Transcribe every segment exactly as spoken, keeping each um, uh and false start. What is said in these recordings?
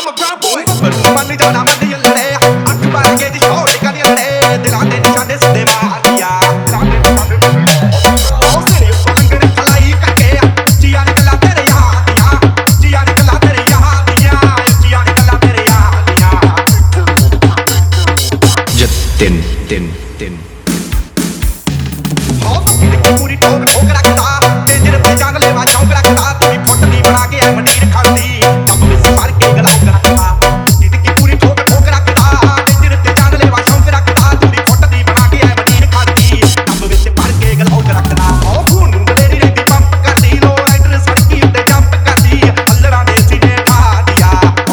I'm a proud boy ਪਰ ਮੰਨ ਜਾਣਾ ਮੰਦੀ ਲੜੇ ਅੱਖ ਭਰ ਕੇ ਦੀ ਛੋੜ ਕਦੀ ਲੜੇ ਦਿਲਾਂ ਦੇ ਨਿਸ਼ਾਨੇ ਸਿੱਧੇ ਮਾਰ ਦਿਆ ਉਹ ਤੇਰੇ ਪਲੰਗੜੇ ਫਲਾਈ ਕਰਕੇ ਜੀਆਂ ਨਿਕਲਾ ਤੇਰੇ ਯਾਦ ਦੀਆਂ ਜੀਆਂ ਨਿਕਲਾ ਤੇਰੇ ਯਾਦ ਦੀਆਂ ਜੀਆਂ ਨਿਕਲਾ ਤੇਰੇ ਯਾਦ ਦੀਆਂ ਜਤਿਨ ਤਿੰਨ ਤਿੰਨ ਹੋ ਤੂੰ ਪੂਰੀ ਠੋਕ ਠੋਕ ਰੱਖਦਾ ਤੇ ਜਿਹੜੇ ਤੇ ਜੰਗ ਲੈਵਾ ਚੌਂਕ ਰੱਖਦਾ ਤੂੰ ਫੁੱਟ ਦੀ ਬਣਾ ਕੇ ਐ ਮੰਡੀਰ ਖੜਦੀ ਟੱਪ ਵਿੱਚ ਮਾਰ ਕੇ ਗਲਾਉ ਰੱਖਦਾ ਜ਼ਿੰਦਗੀ ਪੂਰੀ ਠੋਕ ਠੋਕ ਰੱਖਦਾ ਤੇ ਜਿਹੜੇ ਤੇ ਜੰਗ ਲੈਵਾ ਚੌਂਕ ਰੱਖਦਾ ਤੂੰ ਫੁੱਟ ਦੀ ਬਣਾ ਕੇ ਐ ਮੰਡੀਰ ਖੜਦੀ ਟੱਪ ਵਿੱਚ ਮਾਰ ਕੇ ਗਲਾਉ ਰੱਖਦਾ ਉਹ ਖੂਨ ਨੂੰ ਗਲੇਰੀ ਰਹਿੰਦੀ ਪੰਪ ਕਰਦੀ ਲੋ ਰਾਈਡਰ ਸੜਕੀ ਉੱਤੇ ਜੰਪ ਕਰਦੀ ਅੱਲੜਾਂ ਦੇ ਸੀਨੇ ਪਾ ਦਿਆ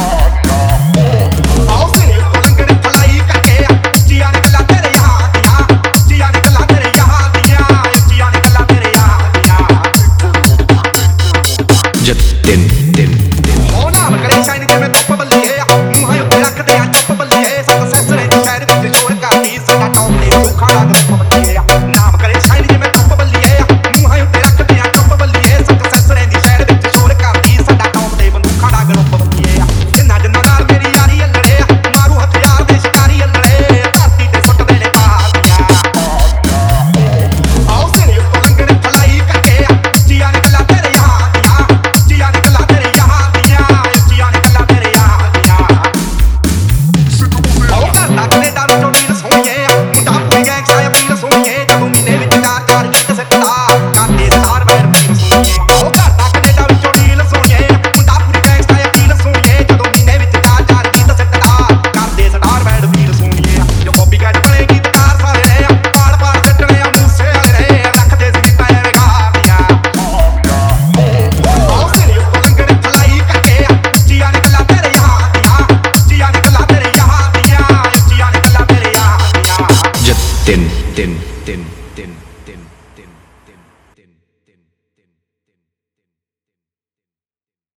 ਆਓ ਤੇਰੇ ਪਲੰਗੜੇ ਫਲਾਈ ਕਰਕੇ ਜੀਆਂ ਨਿਕਲਾ ਤੇਰੇ ਯਾਦ ਦੀਆਂ ਜੀਆਂ ਨਿਕਲਾ ਤੇਰੇ ਯਾਦ ਦੀਆਂ ਜੀਆਂ ਨਿਕਲਾ ਤੇਰੇ ਯਾਦ ਦੀਆਂ ਜਤਿਨ ਤਿੰਨ ਉਹ ਨਾਮ ਕਰੇ ਸ਼ਾਇਨ ਜਿਵੇਂ ਧੁੱਪ ਬੱਲੀਏ ਮੂੰਹਾਂ ਉੱਤੇ ਰੱਖਦੇ ਆ ਚੁੱਪ ਬੱਲੀਏ ਸਕਸੈਸ ਰਹਿੰਦੀ ਸ਼ਹਿਰ ਵਿੱਚ ਸ਼ੋਰ ਕਰਦੀ ਸਾਡਾ ਟੌਪ ਨੇ ਦੁੱਖਾਂ ਦਾ ਗਰੁੱਪ ਬੱਲੀਏ ਨਾਮ ਕਰੇ ਸ਼ਾਇਨ ਜਿਵੇਂ ਧੁੱਪ ਬੱਲੀਏ ਮੂੰਹਾਂ ਉੱਤੇ ਰੱਖਦੇ ਆ ਚੁੱਪ ਬੱਲੀਏ ਸਕਸੈਸ ਰਹਿੰਦੀ ਸ਼ਹਿਰ ਵਿੱਚ ਸ਼ੋਰ ਕਰਦੀ ਸਾਡਾ ਟੌਪ ਦੇ ਬੰਦੂਖਾਂ ਦਾ ਗਰੁੱਪ ਬੱਲੀਏ ਜਿੰਨਾ ਜਿੰਨਾ ਨਾਲ ਮੇਰੀ ਯਾਰੀ ਲੜੇ ਮਾਰੂ ਹਥਿਆਰ ਦੇ ਸ਼ਿਕਾਰੀ ਲੜੇ ਧਰਤੀ ਤੇ ਸੁੱਟਦੇ ਨੇ ਬਾਜ਼ੀਆਂ ਆਓ ਤੇਰੇ ਪਲੰਗੜੇ ਫਲਾਈ ਕਰਕੇ ਜੀਆਂ ਨਿਕਲਾ ਤੇਰੇ ਯਾਦ ਦੀਆਂ ਜੀਆਂ ਨਿਕਲਾ ਤੇਰੇ ਯਾਦ ਦੀਆਂ ਜੀਆਂ ਨਿਕਲਾ ਤੇਰੇ ਯਾਦ ਦੀਆਂ ਆਓ ਕਰਦਾ ਕੈਨੇਡਾ ਵਿੱਚੋਂ ਵੀਰ ਸੋਹਣੀਏ ਮੁੰਡਾ ਪੂਰੀ ਗੈਂਗ ਸਾਇਆ ਵੀਰ ਸੋਹਣੀਏ ਜਦੋਂ ਮਹੀਨੇ ਵਿੱਚ ਚਾਰ ਚਾਰ ਕਿੱਟ ਸਿੱਟਦਾ ਕਰਦੇ ਸਟਾਰ ਬੈਰ ਵੀਰ ਸੋਹਣੀਏ ਆਓ ਕਰਦਾ ਕੈਨੇਡਾ ਵਿੱਚੋਂ ਵੀਰ ਸੋਹਣੀਏ ਮੁੰਡਾ ਪੂਰੀ ਗੈਂਗ ਸਾਇਆ ਵੀਰ ਸੋਹਣੀਏ ਜਦੋਂ ਮਹੀਨੇ ਵਿੱਚ ਚਾਰ ਚਾਰ ਕਿੱਟ ਸਿੱਟਦਾ ਕਰਦੇ ਸਟਾਰ ਬੈਰ ਵੀਰ ਸੋਹਣੀਏ ਜੋ ਕਾਪੀ ਕੈਟ ਬਣੇ ਗੀਤਕਾਰ ਸਾਰੇ ਨੇ ਪਾੜ ਪਾੜ ਸਿੱਟਣੇ ਆ ਮੂਸੇ ਵਾਲੇ ਨੇ ਰੱਖਦੇ ਸੀ ਪੈਰ ਗਾਰੀਆਂ ਆਓ ਤੇਰੇ ਪਲੰਗੜੇ ਫਲਾਈ ਕਰਕੇ ਜੀਆਂ ਨਿਕਲਾ ਤੇਰੇ ਯਾਦ ਦੀਆਂ ਜੀਆਂ ਨਿਕਲਾ ਤੇਰੇ ਯਾਦ ਦੀਆਂ ਜੀਆਂ ਨਿਕਲਾ ਤੇਰੇ ਯਾਦ ਦੀਆਂ ਜਤਿਨ ਤਿੰਨ ਤਿੰਨ ਤਿੰਨ